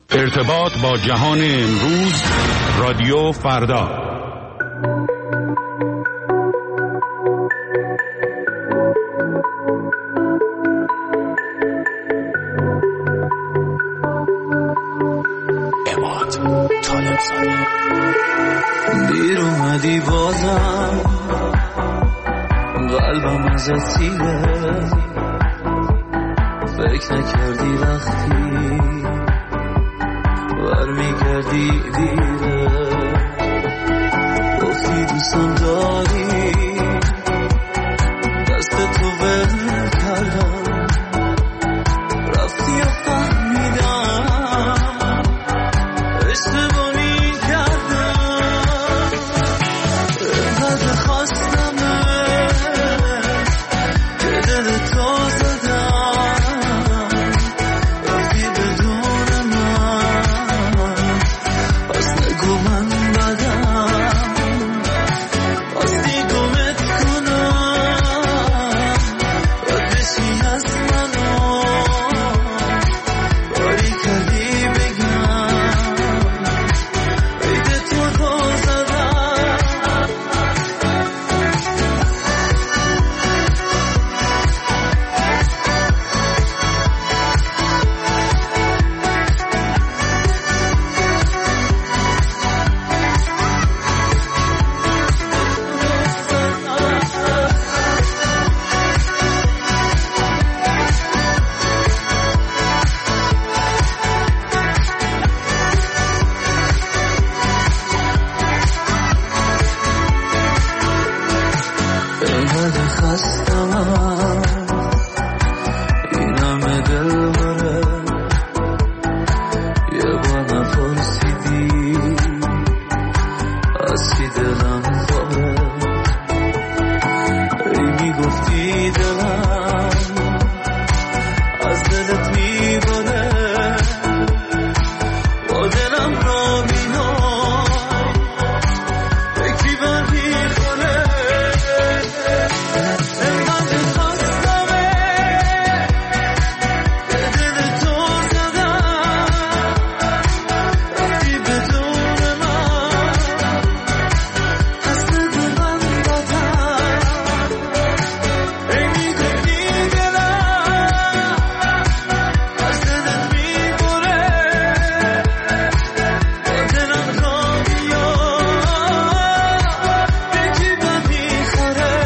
ارتباط با جهان امروز، رادیو فردا. دیر اومدی بازم، قلبم ازت سیره، فکر نکردی وقتی برمیگردی دیره، گفتی دوستم داری، دست تو ول کردم، رفتی و فهمیدم اشتباهی کردم، انقدر خواستمه که دل تو زدم، رفتی بدون من، پس نگو من بدم، راستی گمت کنم، باید بشی از منو، باری کردی بگم عید تو رو زدم. انقدر خستم این همه دل بره، یه بار نپرسیدی از کی دلم خوره، ای میگفتی دلم از دلت میباره، با دلم را میای به کی برمیخوره، انقدر خواستمه به دل تو زدم، رفتی بدون من، پس نگو من بدم، ای میگفتی دلم از دلت میبره، با دلم را میای به کی برمیخوره.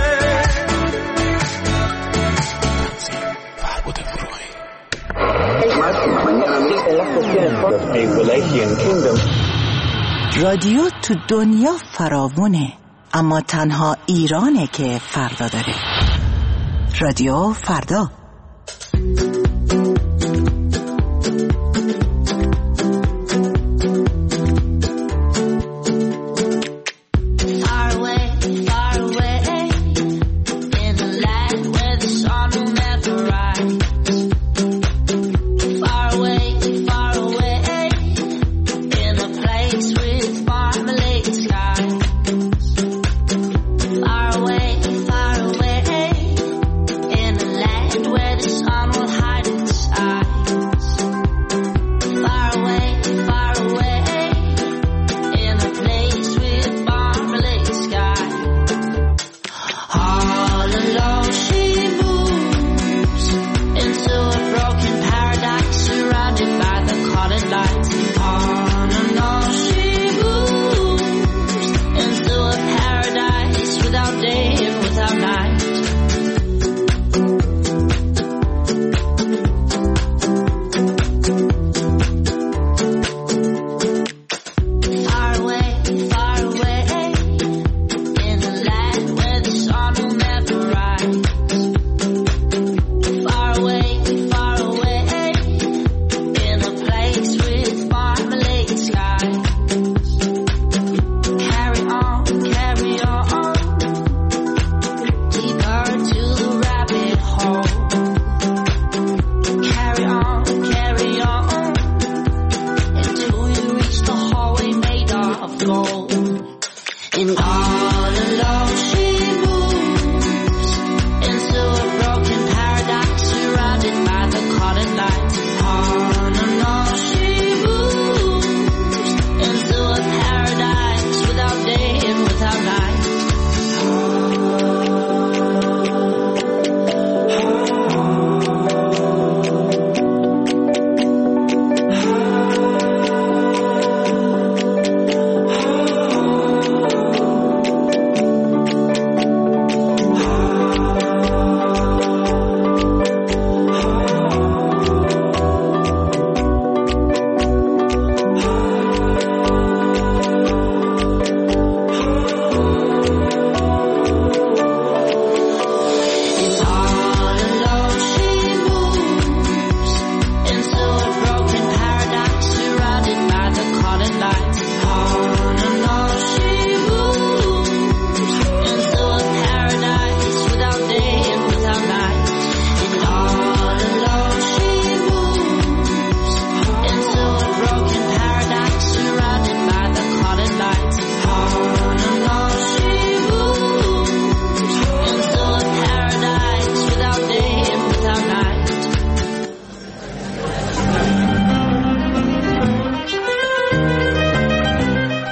رادیو تو دنیا فراوونه، اما تنها ایرانه که فردا داره. رادیو فردا.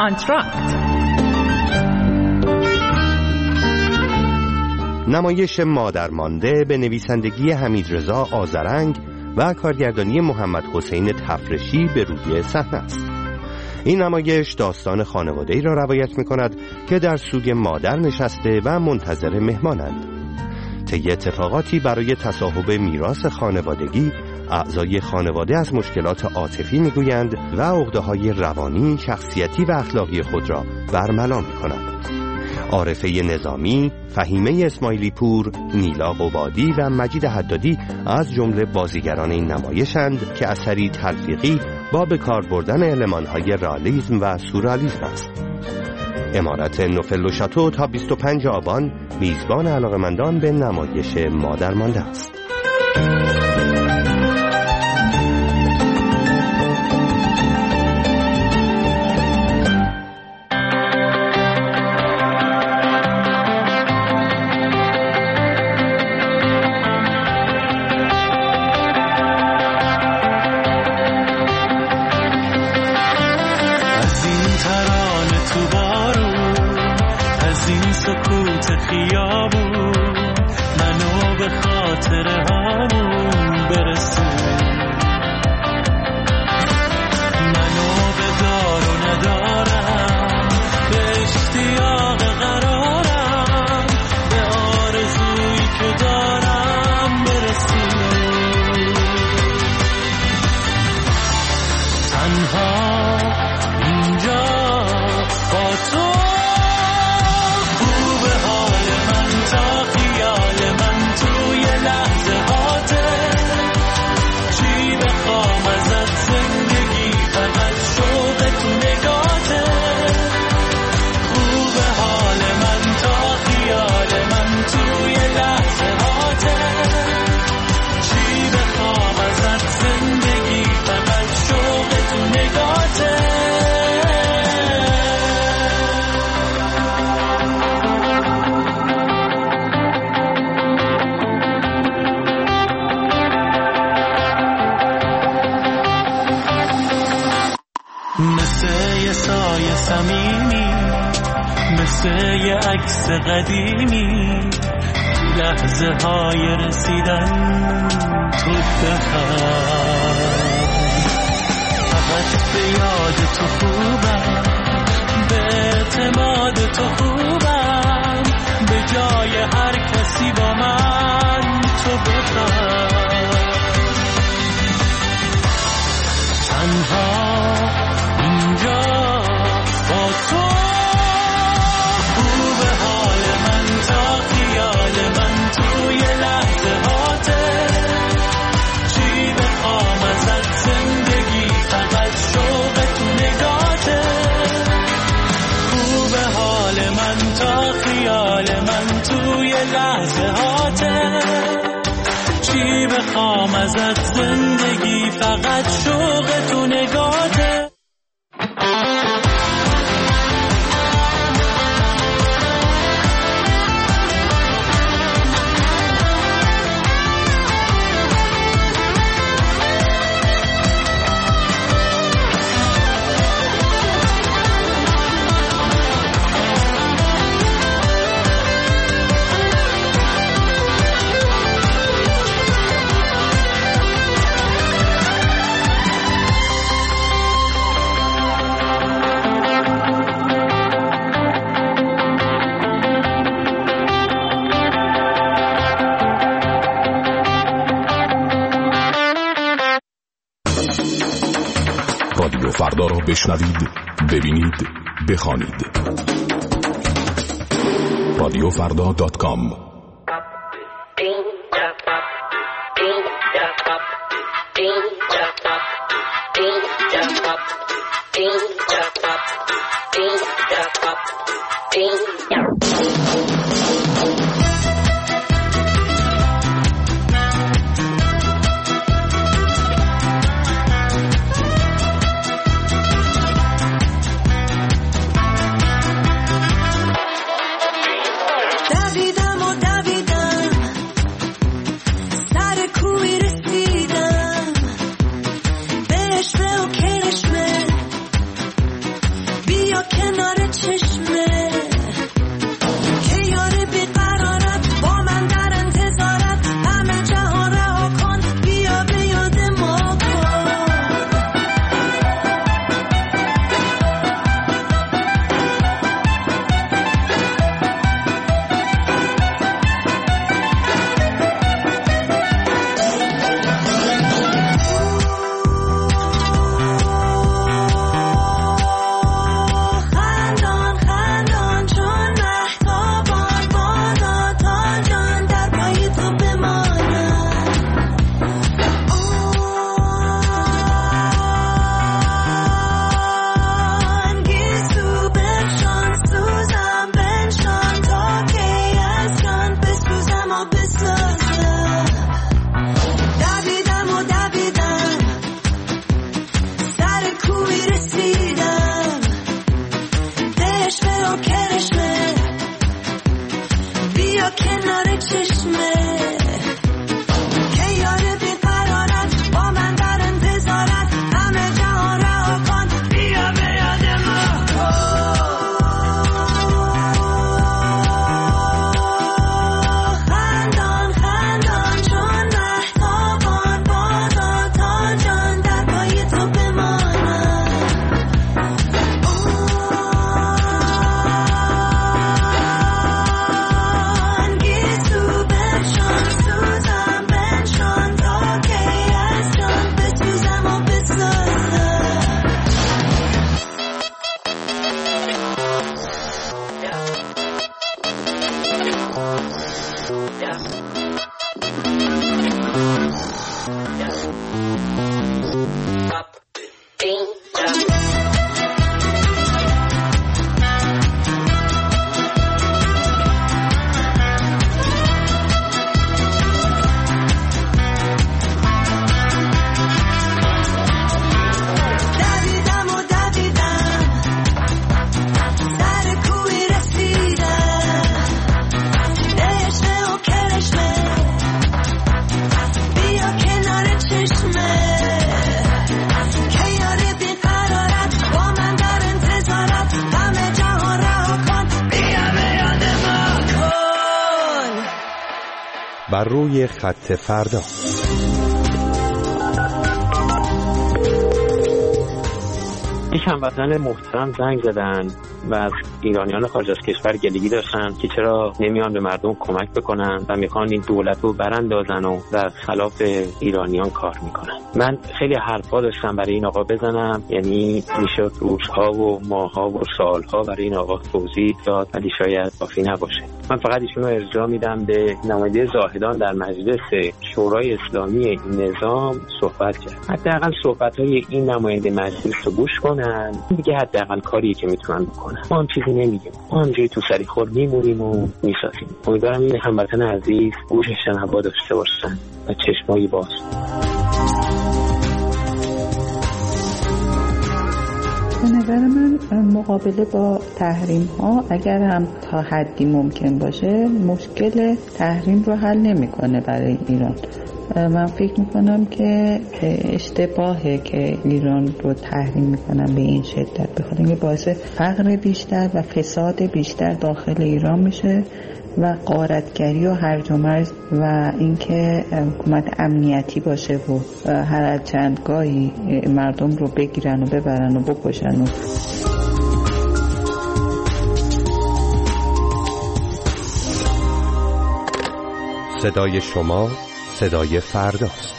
آنتراکت. نمایش مادر مانده به نویسندگی حمیدرضا آذرنگ و کارگردانی محمد حسین تفرشی به روی صحنه است. این نمایش داستان خانواده‌ای را روایت می‌کند که در سوگ مادر نشسته و منتظر مهمانند. طی اتفاقاتی برای تصاحب میراث خانوادگی، اعضای خانواده از مشکلات عاطفی می‌گویند و عقده‌های روانی، شخصیتی و اخلاقی خود را برملا می‌کنند. عارفه نظامی، فهیمه اسماعیلی پور، نیلا قبادی و مجید حدادی از جمله بازیگران این نمایشند که اثری تلفیقی با به کار بردن المان‌های رئالیسم و سورئالیسم است. امارت نوفل و شاتو تا 25 آبان میزبان علاقه‌مندان به نمایش مادر مانده است. عکس قدیمی لحظه های رسیدن تو بخواه، فقط به یاد تو خوبم، به اعتماد تو خوبم، به جای هر کسی با من تو بخواه. تنها اینجا با تو چی بخوام ازت زندگی فقط شوق تو نگاته. رادیو فردا را بشنوید، ببینید، بخوانید. رادیوفردا.com. Okay. بر روی خط فردا. یک هموطن محترم زنگ زدن و از ایرانیان خارج از کشور گلگی داشتن که چرا نمیان به مردم کمک بکنن و میخوان این دولت رو براندازن و در خلاف ایرانیان کار میکنن. من خیلی حرفا داشتم برای این آقا بزنم، یعنی میشد روزها و ماهها و سالها برای این آقا توضیح داد، ولی شاید کافی نباشه. من فقط ایشون رو ارجاع میدم به نماینده زاهدان در مجلس شورای اسلامی این نظام صحبت کرد. حداقل صحبت‌های این نماینده مجلس رو گوش کنن، دیگه حداقل کاریه که میتونن بکنن. ما هم چیزی نمیگیم، ما همجوری تو سری خور میمونیم و میسازیم. امیدوارم این هموطن عزیز گوش شنوا داشته باشن و چشمایی باز. به نظر من مقابله با تحریم ها اگر هم تا حدی ممکن باشه مشکل تحریم رو حل نمیکنه برای ایران. من فکر میکنم که اشتباهه که ایران رو تحریم میکنن به این شدت، بخاطر اینکه باعث فقر بیشتر و فساد بیشتر داخل ایران میشه و غارتگری و هرج و مرج و اینکه حکومت امنیتی باشه و هر چند گاهی مردم رو بگیرن و ببرن و بکشن. صدای شما صدای فرداست.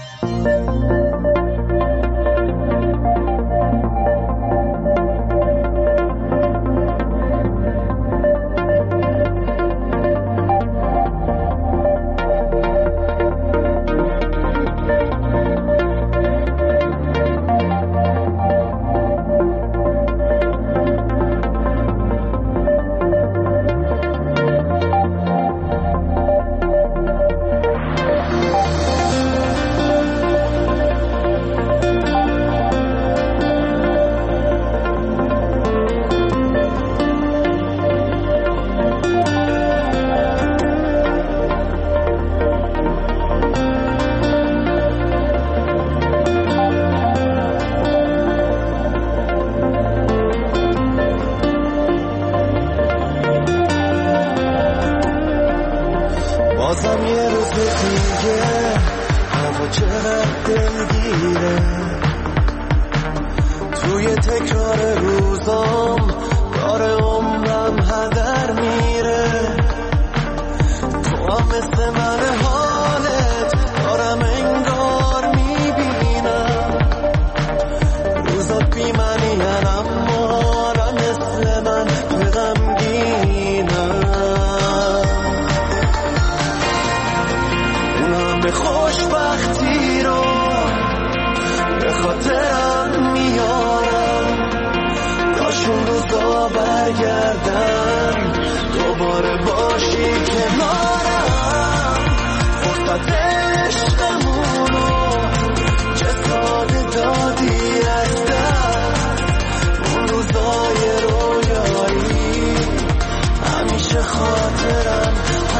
بازم یه روز دیگه هوا چقدر دلگیره، توی تکرار روزام داره عمرم هدر میره. تو هم مثل من حالت دارم انگار میبینم، روزات بی منی اما آرم مثل من که غمگینم. به خوشبختی رو به خاطرم میارم، داشون روزا برگردن دوباره باشی کنارم. فرصت عشقمونو چه ساده دادی از دست، اون روزای رویایی همیشه خاطرم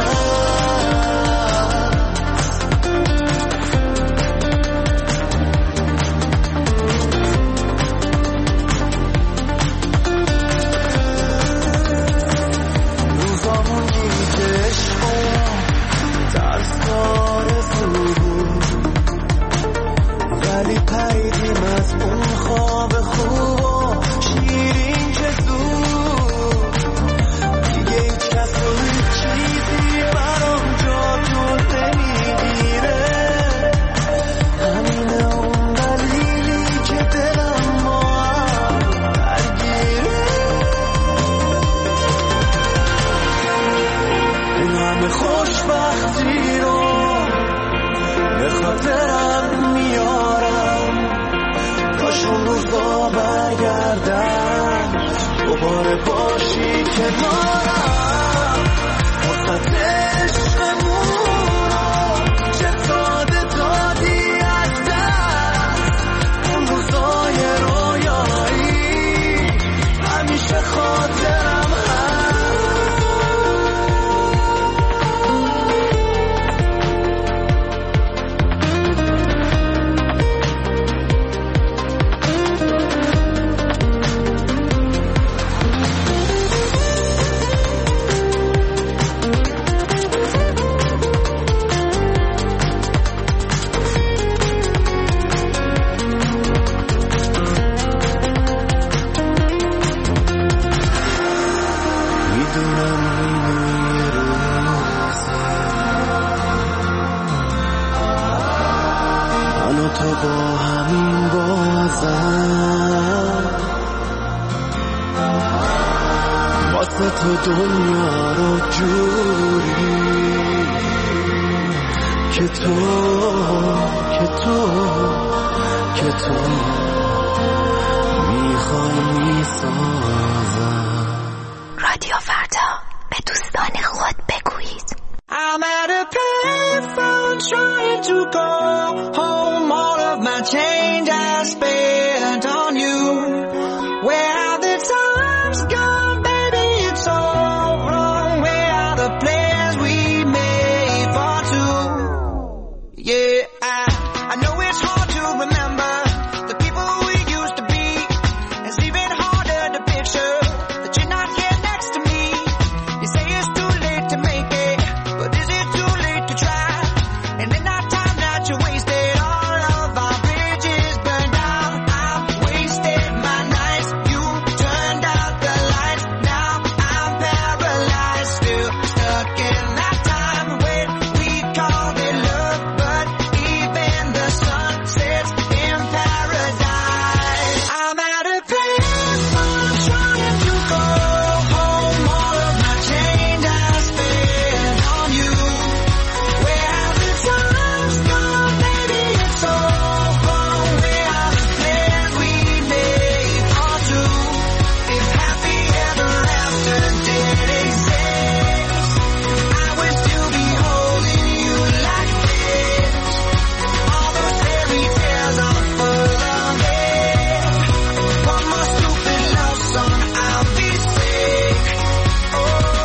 خوشبختی رو به خاطرم میارم، کاشون روزا برگردن دوباره باشی کنارم. فرصت عشقمون رو چه ساده دادی از دست، اون روزای رویایی همیشه خاطرم بسازم واسه تو دنیا رو جوری که تو میخوای میسازم. رادیو فردا، به دوستان خود بگویید. I'm at a payphone trying to go home. All of my change I spent on you. Where have the times gone, baby? It's all wrong. Where are the plans we made for two? Yeah, I know it's hard to remember the people we used to be. It's even harder to picture that you're not here next to me. You say it's too late to make it, but is it too late to try? And in that time that you wasted, all of our bridges burned down. I've wasted my nights, you turned out the lights. Now I'm paralyzed, still stuck in that time when we called it love. But even the sun sets in paradise. I'm at a payphone trying to go home. All of my change I spent on you. Where have the times gone, baby? It's all wrong. Where are the plans we made for two? If happy ever after did exist, I would still be holding you like this. All those fairy tales are full of it. One more stupid love song, I'll be sick. Oh,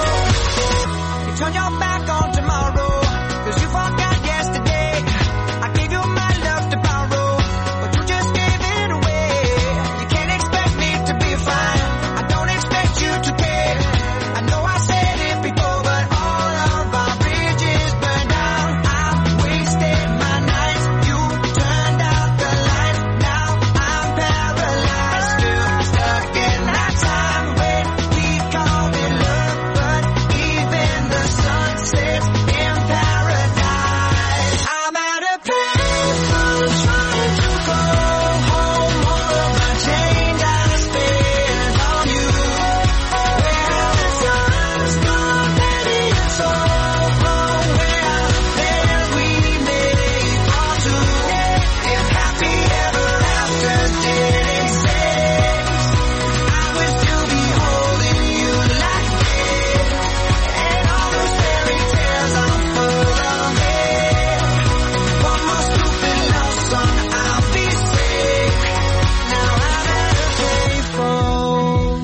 you turn your back on tomorrow, 'cause you forgot yesterday. I gave you my love to borrow, but you just gave it away. You can't expect me to be fine, I don't expect you to care. I know I said it before, but all of our bridges burned down. I've wasted my nights, you turned out the lights. Now I'm paralyzed, still stuck in that time when we called it love. But even the sun sets in paradise. I'm at a payphone trying to go home. All of my change I spent on you. Where have the times gone, baby? It's all wrong. Where are the plans we made for two? If happy ever after did exist, I would still be holding you like this. And all those fairy tales are full of it. One more stupid love song, I'll be sick. Now I'm at a payphone.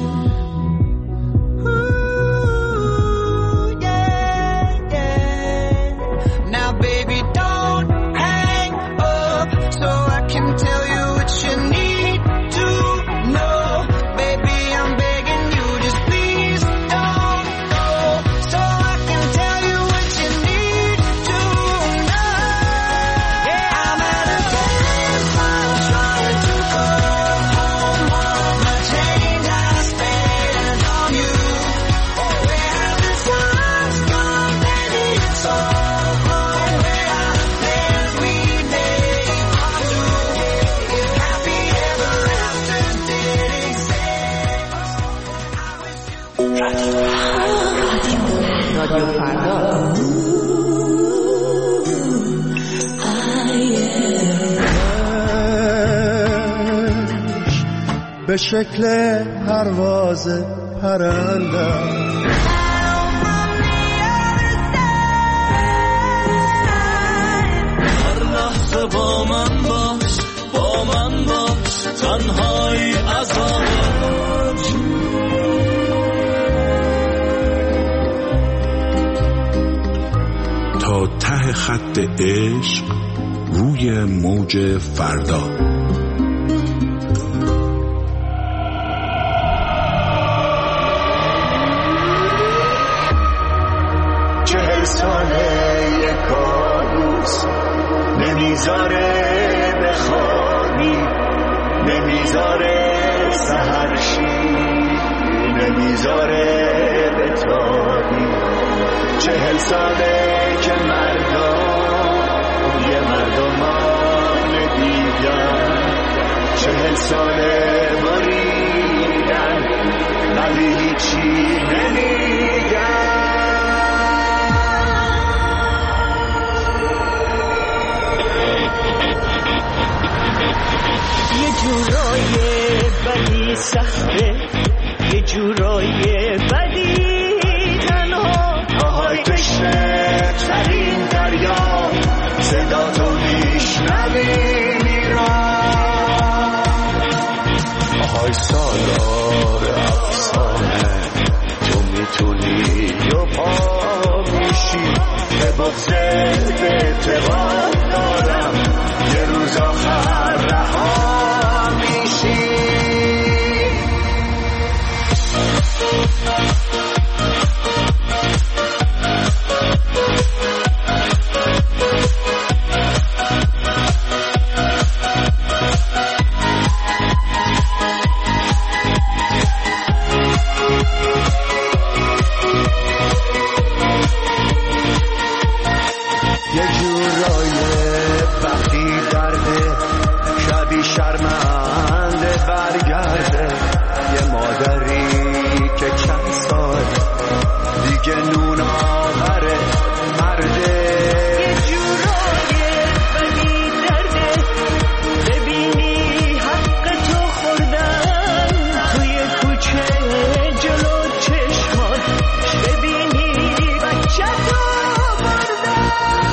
Ooh, yeah, yeah. Now baby, don't hang up so I can tell you what you need to know. Baby, I'm begging you, just please don't go, so I can tell you what you need to know. Yeah, I'm at a payphone trying to go home. All of my change I spent on you. Where have the times gone, baby? It's all wrong. Where are the plans we made for two? If happy ever after did exist, I wish you. رادیو فردا. به شکل پرواز پرنده هر لحظه با من باش تنهایی عذاب تا ته خط عشق روی موج فردا. 40 ساله یک کابوس نمیذاره بخوابی، نمیذاره سحرشی، نمیذاره بتابی. 40 ساله که مردم یه مردمان دیگر، 40 ساله بریدن ولی هیچی نمیگن. یه جورای بدی سخته، یه جورای بدی تنها، آهای تشنه ترین دریا، صدا تو میشنوی میران. آهای سالار افسانه، تو میتونی و پا میشی، به بغضت اعتقاد دارم یه روز آخر رها میشی. یه جورای وقتی درده شبی شرمنده برگرده، یه مادری که چند سال دیگه نون آوره مرده. یه جورای بدی درده، ببینی حق تو خوردن توی کوچه جلو چشمان، ببینی بچه تو بردن.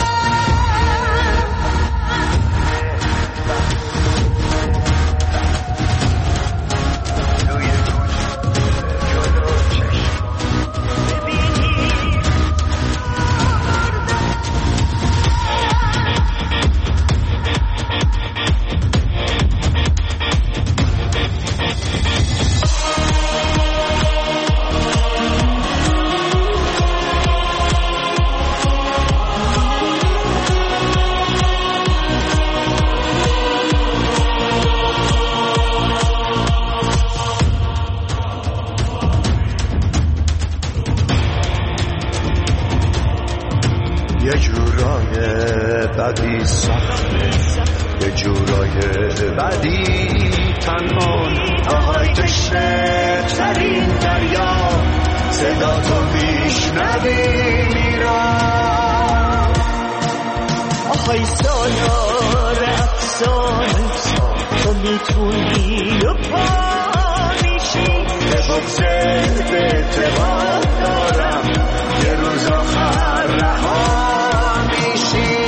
یه جورای بدی سخته، یه جورای بدی تنها، آهای تشنه ترین دریا، صدا تو میشنوی میران. آهای سالار افسانه، تو میتونی و پا میشی، به بغضت اعتقاد دارم یه روز آخر رها میشی.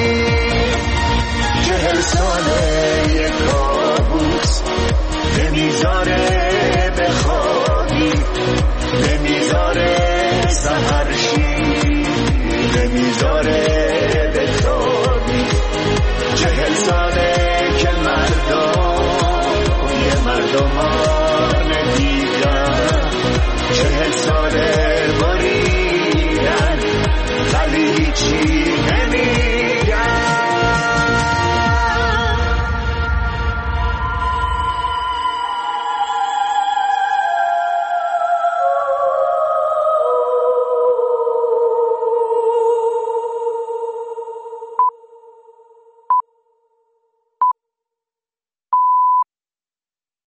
40 ساله یه کابوس نمیذاره بخوابی، نمیذاره سحر شی، نمیذاره بتابی. 40 ساله که مردمان دیگر 40 ساله بریدن ولی هیچی